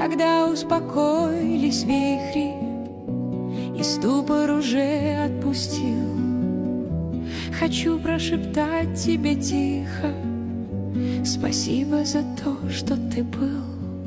когда успокоились вихри и ступор уже отпустил. Хочу прошептать тебе тихо: спасибо за то, что ты был.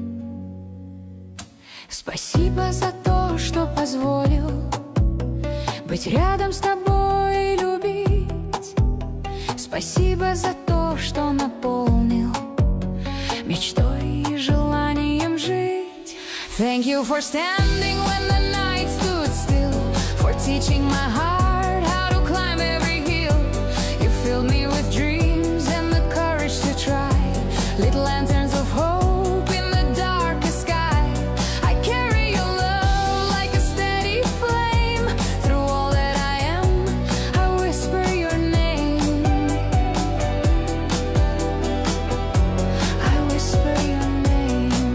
Спасибо за то, что позволил быть рядом с тобой и любить. Спасибо за то, что наполнил мечтой и желанием жить. Thank you for standing when the night stood still, for teaching my heart how to climb every hill. You filled me with dreams and the courage to try, lit lanterns of hope in the darkest sky. I carry your love like a steady flame. Through all that I am, I whisper your name. I whisper your name.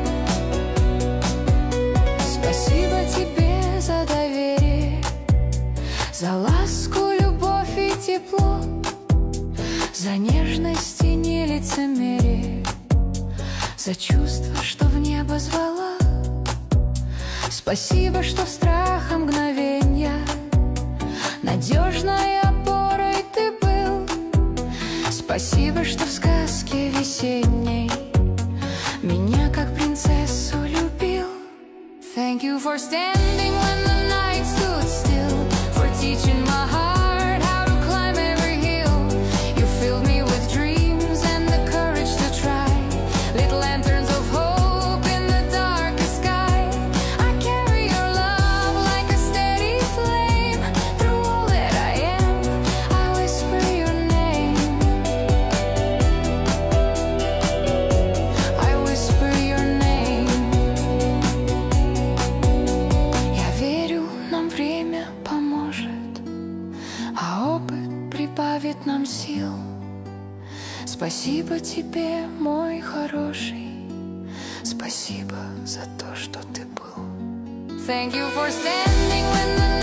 Спасибо тебе за доверие, за ласку, любовь и тепло, за нежность и нелицемерие, за чувство, что в небо звала. Спасибо, что в страха мгновенья надежной опорой ты был. Спасибо, что в сказке весенней меня как принцессу любил. Thank you for standing when the night stood still, for teaching my heart how to climb every hill. You filled me with dreams and the courage to try, lit lanterns of hope in the darkest sky. I carry your love like a steady flame. Through all that I am, I whisper your name. I whisper your name. Я верю, нам время поможет, а опыт прибавит нам сил. Спасибо тебе, мой хороший, спасибо за то, что ты был. Thank you for standing when the